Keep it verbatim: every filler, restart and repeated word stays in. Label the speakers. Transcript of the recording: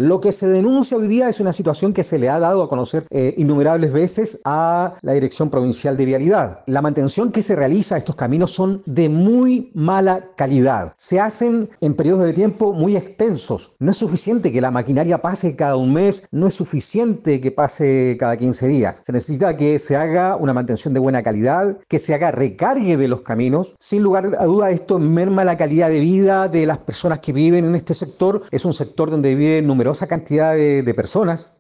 Speaker 1: Lo que se denuncia hoy día es una situación que se le ha dado a conocer eh, innumerables veces a la Dirección Provincial de Vialidad. La mantención que se realiza a estos caminos son de muy mala calidad. Se hacen en periodos de tiempo muy extensos. No es suficiente que la maquinaria pase cada un mes, no es suficiente que pase cada quince días. Se necesita que se haga una mantención de buena calidad, que se haga recargue de los caminos. Sin lugar a duda, esto merma la calidad de vida de las personas que viven en este sector. Es un sector donde vive numerosa cantidad de, de personas.